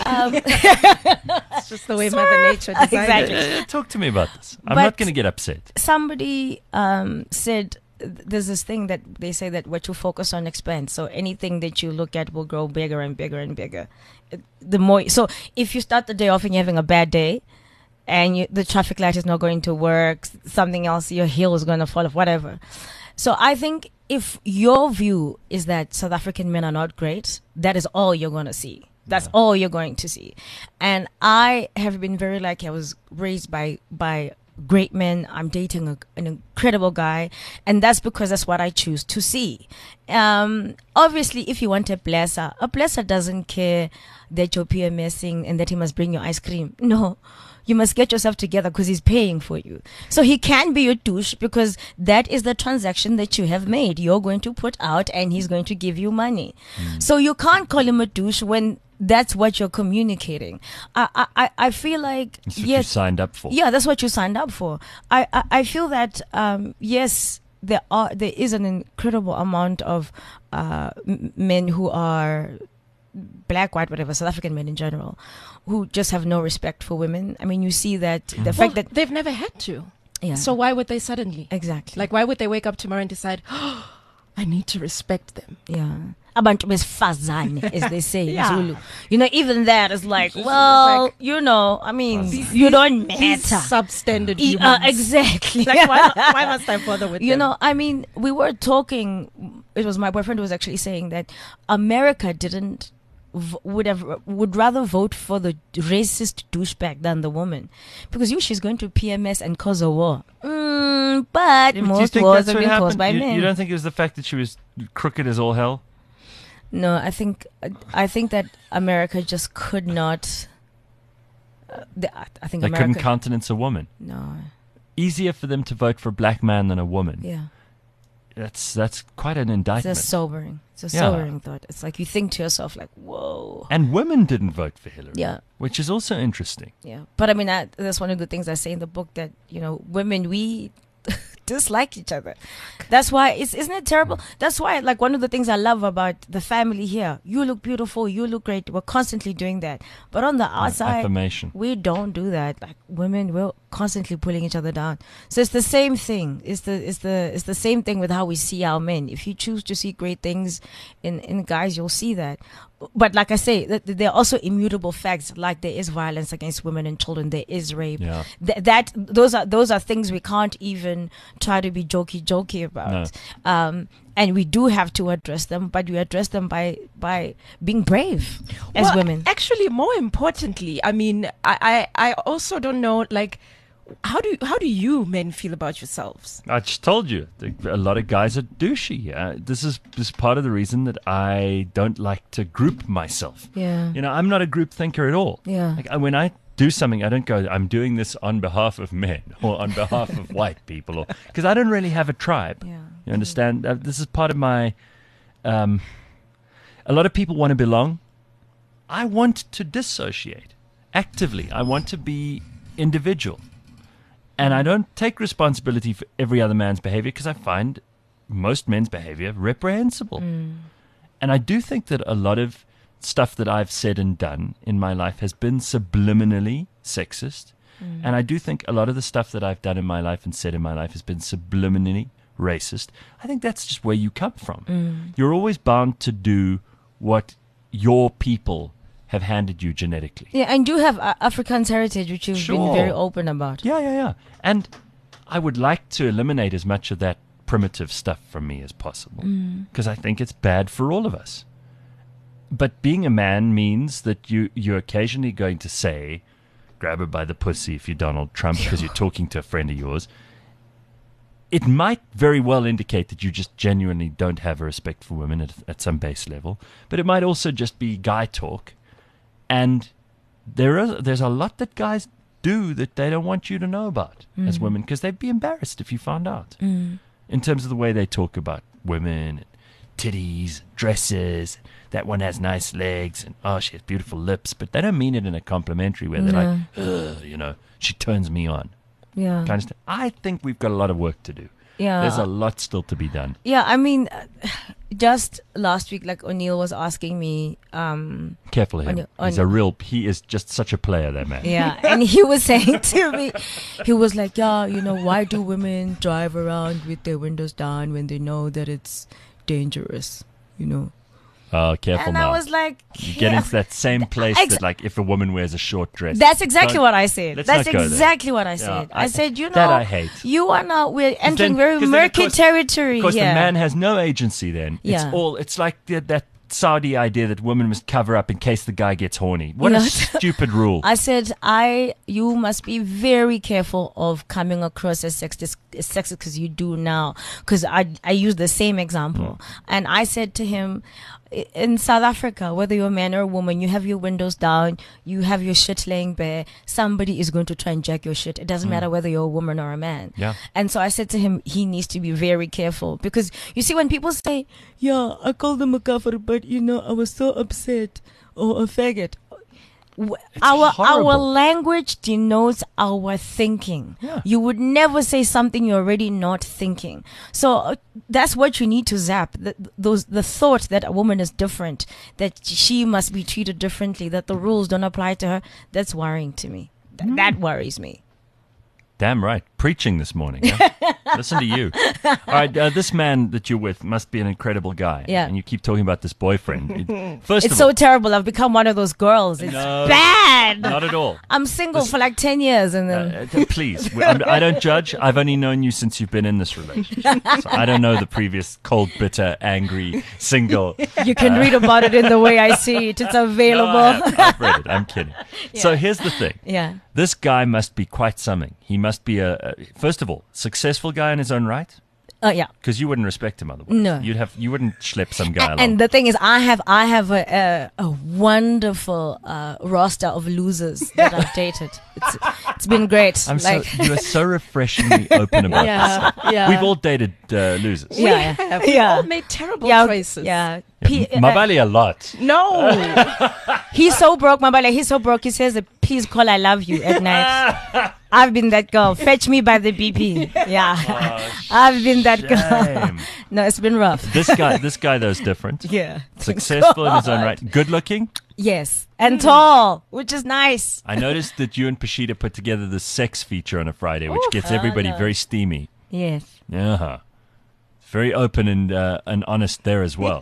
It's just the way Mother Nature designed Exactly. it. Talk to me about this. I'm But- not going to get upset. somebody said there's this thing that they say that what you focus on expands. So anything that you look at will grow bigger and bigger and bigger. The more, so if you start the day off and you're having a bad day, and the traffic light is not going to work, something else, your heel is going to fall off, whatever. So I think if your view is that South African men are not great, that is all you're going to see. That's all you're going to see. And I have been very lucky. I was raised by great men. I'm dating an incredible guy, and that's because that's what I choose to see. Obviously, if you want a blesser doesn't care that you're PMSing and that he must bring you ice cream. No. You must get yourself together because he's paying for you. So he can be your douche because that is the transaction that you have made. You're going to put out and he's going to give you money. So you can't call him a douche when that's what you're communicating. I feel like, That's what yes, you signed up for. yeah, that's what you signed up for. I feel that yes, there is an incredible amount of men who are black, white, whatever, South African men in general, who just have no respect for women. I mean, you see that the fact that they've never had to. yeah, So why would they suddenly? exactly, Like, why would they wake up tomorrow and decide, oh, I need to respect them? yeah. Abantu besifazane, as they say in Yeah. Zulu. You know, even that is like, well, like- you know, I mean, you don't These matter. substandard humans. Exactly. Like, why must I bother with You them? know, I mean, we were talking. It was my boyfriend who was actually saying that America would rather vote for the racist douchebag than the woman, because she's going to PMS and cause a war. But Do you most think wars that's have what been caused by happened? men. You don't think it was the fact that she was crooked as all hell? No, I think that America just could not. I think They America. couldn't countenance a woman. No. Easier for them to vote for a black man than a woman. Yeah. That's quite an It's indictment. a sobering. It's a Yeah. sobering thought. It's like you think to yourself, like, whoa. And women didn't vote for Hillary. Yeah. Which is also interesting. Yeah, but I mean, that's one of the things I say in the book, that, you know, women, we dislike each other. That's why isn't it terrible? That's why, like, one of the things I love about the family here, you look beautiful, you look great. We're constantly doing that, but on the outside, Affirmation. we don't do that. Like, women, we're constantly pulling each other down. So it's the same thing. It's the same thing with how we see our men. If you choose to see great things in guys, you'll see that. But like I say, there are also immutable facts. Like, there is violence against women and children. There is rape. Yeah. Those are things we can't even try to be jokey about. And we do have to address them, but we address them by being brave as Well, women. Actually, more importantly, I mean, I also don't know, like, how do you men feel about yourselves? I just told you, a lot of guys are douchey. This is part of the reason that I don't like to group myself. Yeah. You know, I'm not a group thinker at all. Yeah. Like, when I do something, I don't go, I'm doing this on behalf of men or on behalf of white people, because I don't really have a tribe. Yeah. You understand? This is part of my. A lot of people want to belong. I want to dissociate actively. I want to be individual. And I don't take responsibility for every other man's behavior, because I find most men's behavior reprehensible. And I do think that a lot of stuff that I've said and done in my life has been subliminally sexist. And I do think a lot of the stuff that I've done in my life and said in my life has been subliminally racist. I think that's just where you come from. You're always bound to do what your people have handed you genetically. Yeah, and you have Afrikaans heritage, which you've been Sure. very open about. Yeah. And I would like to eliminate as much of that primitive stuff from me as possible, because I think it's bad for all of us. But being a man means that you're occasionally going to say, grab her by the pussy if you're Donald Trump, because you're talking to a friend of yours. It might very well indicate that you just genuinely don't have a respect for women at some base level, but it might also just be guy talk. And there's a lot that guys do that they don't want you to know about as women, because they'd be embarrassed if you found out. In terms of the way they talk about women, titties, dresses, that one has nice legs, and oh, she has beautiful lips, but they don't mean it in a complimentary way. They're like, ugh, you know, she turns me on. Yeah. Kind of stuff. I think we've got a lot of work to do. Yeah. There's a lot still to be done. Yeah, I mean, just last week, like O'Neill was asking me, Careful of him. He is just such a player, that man. yeah, and he was saying to me, he was like, yeah, you know, why do women drive around with their windows down when they know that it's dangerous, you know? Oh, careful And now. I was like, You get into that same place Ex- that, like, if a woman wears a short dress. that's exactly Don't- what I said. let's That's not go there. exactly what I Yeah, said. I- I said, you know, that I hate. you are now, we're entering then- very 'cause then, of murky course- territory Of course, here. the man has no agency then. Yeah. It's like that Saudi idea that women must cover up in case the guy gets horny. What a Yeah. stupid rule. I said, you must be very careful of coming across as sexist because you do now. Because I used the same example. And I said to him, in South Africa, whether you're a man or a woman, you have your windows down, you have your shit laying bare, somebody is going to try and jack your shit. It doesn't matter whether you're a woman or a man. Yeah. And so I said to him, he needs to be very careful. Because you see, when people say, yeah, I called him a kafir, but you know, I was so upset, or a faggot. Our horrible. language denotes our thinking. Yeah. You would never say something you're already not thinking. So that's what you need to zap. The thought that a woman is different, that she must be treated differently, that the rules don't apply to her. That's worrying to me. That worries me. Damn right. Preaching this morning. Huh? Listen to you. All right. This man that you're with must be an incredible guy. Yeah. And you keep talking about this boyfriend. First It's of so all, terrible. I've become one of those girls. It's No. bad. not at all. I'm single for like 10 years and then Please, I don't judge. I've only known you since you've been in this relationship. So I don't know the previous cold, bitter, angry, single. you can read about it in the way I see it. It's No, available. I've read it. I'm kidding. So here's the thing. Yeah. This guy must be quite something. He must be first of all, successful guy in his own right. Yeah. Because you wouldn't respect him otherwise. No. You wouldn't schlep some guy along. And the thing is, I have a wonderful roster of losers that I've dated. It's been great. You are so refreshingly open about Yeah, this. yeah. We've all dated losers. We have. We Yeah. all made terrible yeah, choices. yeah. Mabali a lot. No. He's so broke, Mabale. He's so broke. He says, "Please call I love you" at night. I've been that girl. Fetch me by the BP. Yeah, I've been that girl. Shame. No, it's been rough. This guy though is different. Yeah. Successful in his own right. Good looking. Yes, and tall, which is nice. I noticed that you and Pashida put together the sex feature on a Friday, which gets everybody very steamy. Yes. Yeah. Very open and honest there as well.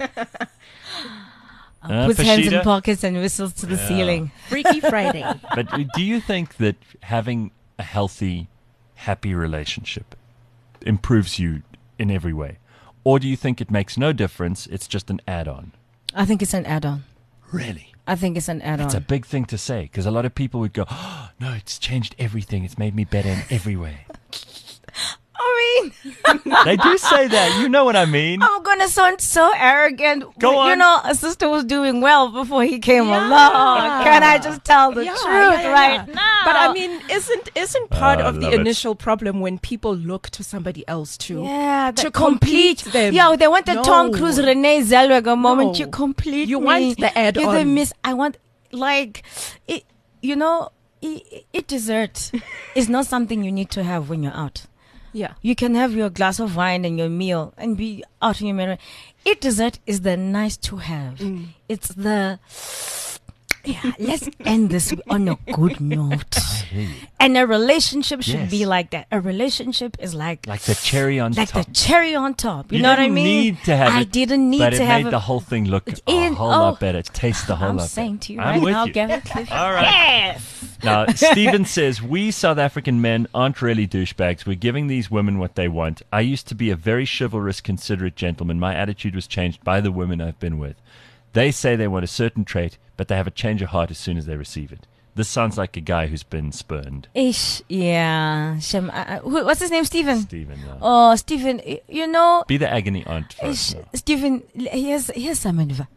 Puts hands in Pashida? pockets and whistles to the ceiling. Freaky Friday. But do you think that having a healthy, happy relationship improves you in every way? Or do you think it makes no difference, it's just an add-on? I think it's an add-on. Really? I think it's an add-on. It's a big thing to say, because a lot of people would go, oh, no, it's changed everything. It's made me better in every way. I mean, They do say that. You know what I mean. I'm gonna sound so arrogant. Go You on. know, a sister was doing well before he came Yeah. along. Can I just tell the Yeah, truth yeah, right yeah. now? But I mean, isn't part I of the love it. initial problem when people look to somebody else to yeah, to that complete them? Yeah, they want the No. Tom Cruise, Renee Zellweger moment. No. You complete You me. want the add-on. You're the miss. I want like it. You know, it dessert is not something you need to have when you're out. Yeah. You can have your glass of wine and your meal and be out in your mirror. It dessert is the nice to have. It's the let's end this on a good note. And a relationship should Yes. be like that. A relationship is like the cherry on like top. the cherry on top. You You know what I didn't mean? need to have I it, didn't need but to it have made it. the whole thing look a In- whole oh. lot better. Taste a whole I'm lot saying better. to you I'm right with now, you. Gavin Cliff. All right. Yes. Now, Stephen says, we South African men aren't really douchebags. We're giving these women what they want. I used to be a very chivalrous, considerate gentleman. My attitude was changed by the women I've been with. They say they want a certain trait, but they have a change of heart as soon as they receive it. This sounds like a guy who's been spurned. Ish, yeah. What's his name? Stephen. Stephen, Oh, Stephen. You know, be the agony aunt for us. now. Stephen. Here's some advice.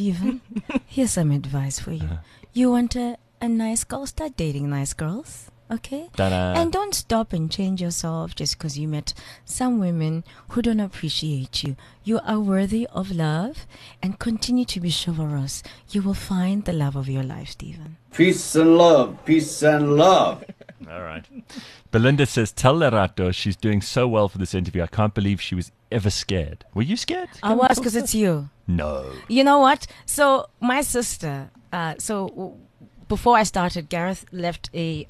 Stephen, here's some advice for you. You want a nice girl? Start dating nice girls. Okay? Ta-da. And don't stop and change yourself just because you met some women who don't appreciate you. You are worthy of love, and continue to be chivalrous. You will find the love of your life, Stephen. Peace and love. Peace and love. All right. Belinda says, tell Lerato she's doing so well for this interview. I can't believe she was ever scared. Were you scared? I was, because it's you. No. You know what? So my sister, before I started, Gareth left a,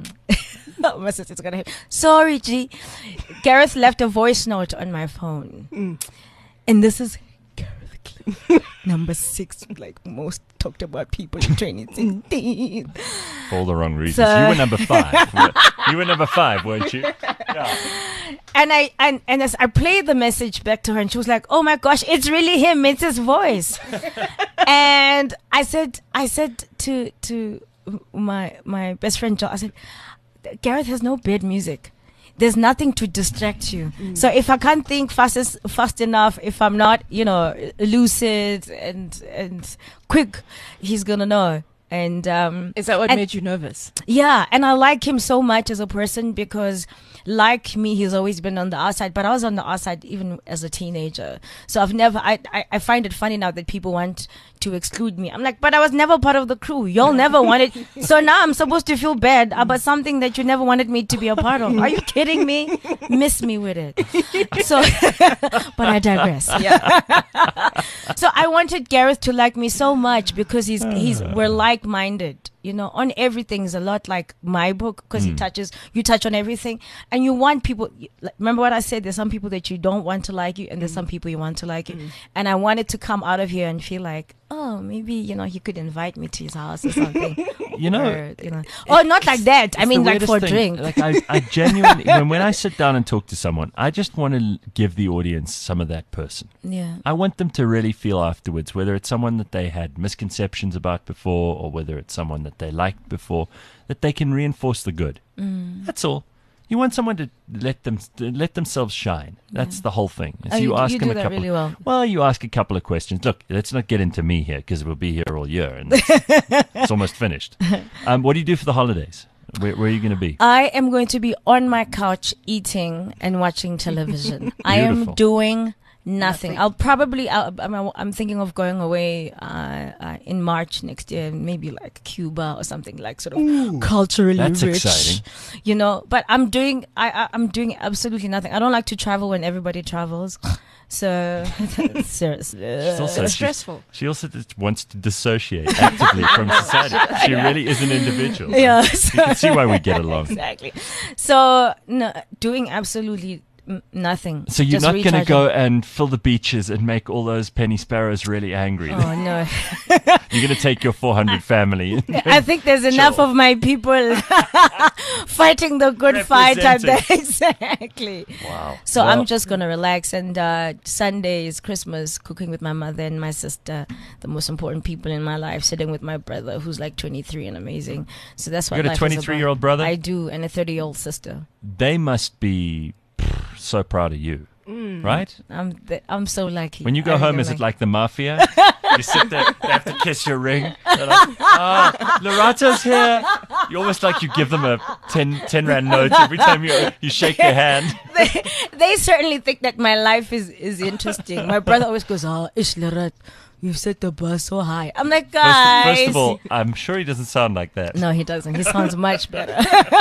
my sister's gonna hit. Sorry, G. Gareth left a voice note on my phone. And this is Gareth Cliff, number 6, like most talked about people in 2016. For all the wrong reasons. So- You were number 5. You were number 5, weren't you? Yeah. And as I played the message back to her, and she was like, "Oh my gosh, it's really him! It's his voice." And I said to my best friend Joe, I said, "Gareth has no bad music. There's nothing to distract you. So if I can't think fast enough, if I'm not, lucid and quick, he's gonna know." And Is that what and- made you nervous? yeah, and I like him so much as a person because, like me, he's always been on the outside, but I was on the outside even as a teenager. So I find it funny now that people want to exclude me. I'm like, but I was never part of the crew. Y'all never wanted. So now I'm supposed to feel bad about something that you never wanted me to be a part of. Are you kidding me? Miss me with it. So, but I digress. So I wanted Gareth to like me so much because we're like-minded. On everything is a lot like my book because you touch on everything, and you want people. Remember what I said? There's some people that you don't want to like you, and there's some people you want to like you. And I wanted to come out of here and feel like, oh, maybe he could invite me to his house or something. Oh, not like that. I It's mean, the like for a weirdest thing. drink. Like I genuinely, when I sit down and talk to someone, I just want to give the audience some of that person. Yeah. I want them to really feel afterwards, whether it's someone that they had misconceptions about before or whether it's someone that they liked before, that they can reinforce the good. That's all. You want someone to let themselves shine. That's the whole thing. So You ask them do a that couple. really well. Well, you ask a couple of questions. Look, let's not get into me here because we'll be here all year, and it's almost finished. What do you do for the holidays? Where are you going to be? I am going to be on my couch eating and watching television. I am Beautiful. doing nothing. I'm thinking of going away in March next year, maybe like Cuba or something, like sort of culturally That's rich. exciting. But I'm doing absolutely nothing. I don't like to travel when everybody travels. So seriously, It's stressful. She also just wants to dissociate actively from society. She really is an individual. Yeah, You can see why we get along. exactly. So no, doing absolutely nothing. So you're Just not going to recharging. go and fill the beaches and make all those penny sparrows really angry. Oh no. You're going to take your 400 family. I think there's enough of my people fighting the good fight out there. Exactly. Wow. So Well, I'm just going to relax. And Sunday is Christmas, cooking with my mother and my sister, the most important people in my life, sitting with my brother who's like 23 and amazing. So that's what You got a life is 23-year-old about. brother? I do, and a 30-year-old sister. They must be so proud of you, right? I'm so lucky. When you go I home, really is it am like the mafia? You sit there, they have to kiss your ring. They're like, Lorato's here. You almost like you give them a 10 rand note every time you shake their hand. They certainly think that my life is interesting. My brother always goes, "Oh, Ishlerat, you've set the bar so high." I'm like, guys. First of all, I'm sure he doesn't sound like that. No, he doesn't. He sounds much better.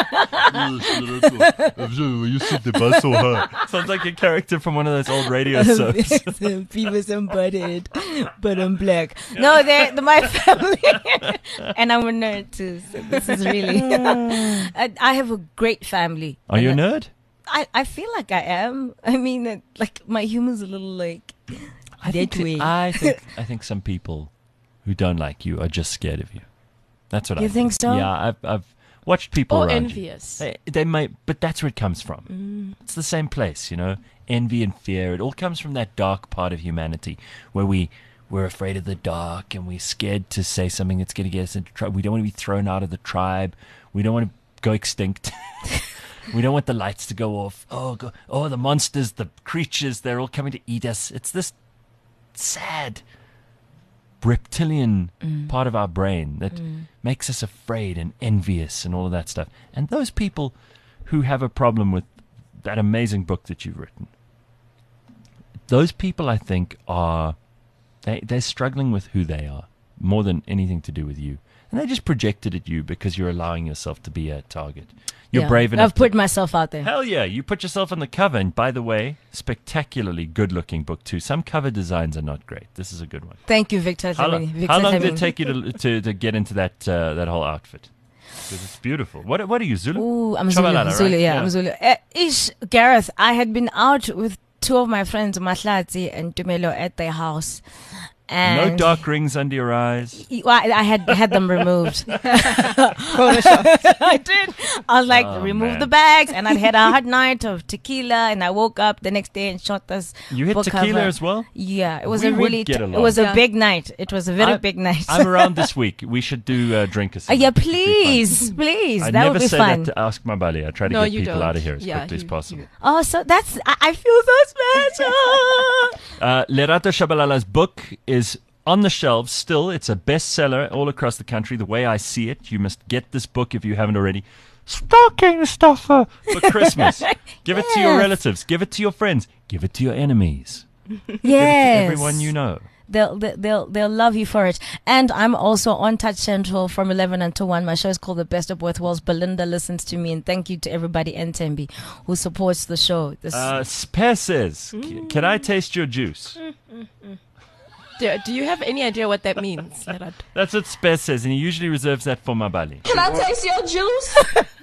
You sit the bus so high. Sounds like a character from one of those old radio soaps. Beavis and Butthead, but I'm black. No, they're my family, and I'm a nerd too. So this is really. I have a great family. Are you a nerd? I feel like I am. I mean, like my humor's a little like that way. I think some people who don't like you are just scared of you. That's what I You think so? Yeah, I've watched people Or around envious. you. They might, but that's where it comes from. It's the same place, envy and fear. It all comes from that dark part of humanity where we're afraid of the dark and we're scared to say something that's going to get us into trouble. We don't want to be thrown out of the tribe. We don't want to go extinct. We don't want the lights to go off. Oh, the monsters, the creatures, they're all coming to eat us. It's this sad reptilian part of our brain that makes us afraid and envious and all of that stuff. And those people who have a problem with that amazing book that you've written, those people, I think, they're struggling with who they are more than anything to do with you. And they just projected at you because you're allowing yourself to be a target. You're brave enough. I've put myself out there. Hell yeah, you put yourself on the cover. And by the way, spectacularly good-looking book too. Some cover designs are not great. This is a good one. Thank you, Victor. How long did it take you to get into that whole outfit? Because it's beautiful. What are you, Zulu? Ooh, I'm Zulu. Shabalala, Zulu, right? yeah, I'm Zulu. Gareth, I had been out with two of my friends, Mahlatsi and Tumelo, at their house. No And dark rings under your eyes. I had them removed. I did. I was like, remove man. the bags, and I'd had a hot night of tequila, and I woke up the next day and shot this. You hit book tequila cover. as well? Yeah, it was We a would really get it along. was a Yeah. big night. It was a very big night. I'm around this week. We should do drink us. Yeah, please, please. I That never would be say fun. that to ask my buddy. I try to No, get you people don't. out of here as Yeah, quickly as possible. Oh, so that's I feel so special. Lerato Shabalala's book is on the shelves still. It's a bestseller all across the country. The way I see it, you must get this book if you haven't already. Stocking stuffer for Christmas. Give it to your Yes. relatives. Give it to your friends. Give it to your enemies. Give it to Yes, everyone you know. They'll love you for it. And I'm also on Touch Central from 11 until 1. My show is called The Best of Both Worlds. Belinda listens to me, and thank you to everybody in Tembi who supports the show. Spare says, can I taste your juice? Do you have any idea what that means, Lerato? That's what Spare says, and he usually reserves that for Mabali. Can I taste your juice?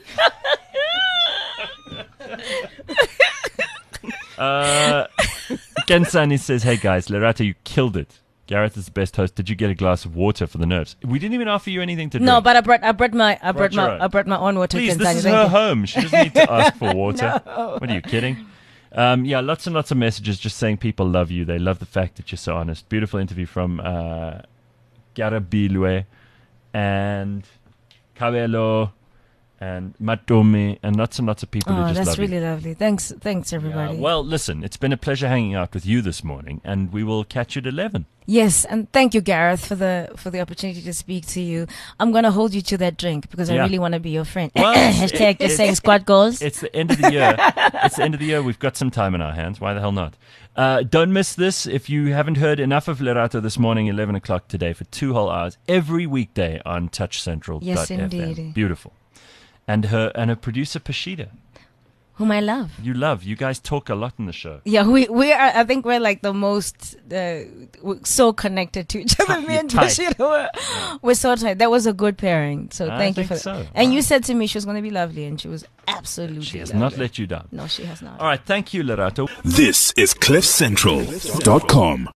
Gensani says, hey guys, Lerato, you killed it. Gareth is the best host. Did you get a glass of water for the nerves? We didn't even offer you anything to drink. No, but I brought my own water. Please, Kenzani. this is Thank her you. home. She doesn't need to ask for water. What are you kidding? Yeah, lots and lots of messages just saying people love you. They love the fact that you're so honest. Beautiful interview from Garabilwe and Kabelo and Matomi and lots of people who Oh, just that's love really you. lovely. Thanks, everybody. Well, listen, it's been a pleasure hanging out with you this morning, and we will catch you at 11. Yes, and thank you, Gareth, for the opportunity to speak to you. I'm gonna hold you to that drink because I Yeah. really want to be your friend. Well, Hashtag just saying squad goals. It's the end of the year. It's the end of the year. We've got some time in our hands. Why the hell not? Don't miss this. If you haven't heard enough of Lerato this morning, 11 o'clock today for 2 whole hours, every weekday on touchcentral.fm. Yes, indeed. Beautiful. And her producer, Pashida. Whom I love. You guys talk a lot in the show. Yeah, we are. I think we're like the most we're so connected to each other. Me and Tight. Bashir, we're so tight. That was a good pairing. So I thank you think for that. so. And you said to me she was going to be lovely, and she was absolutely. She has lovely. not let you down. No, she has not. All right, thank you, Lerato. This is CliffCentral.com.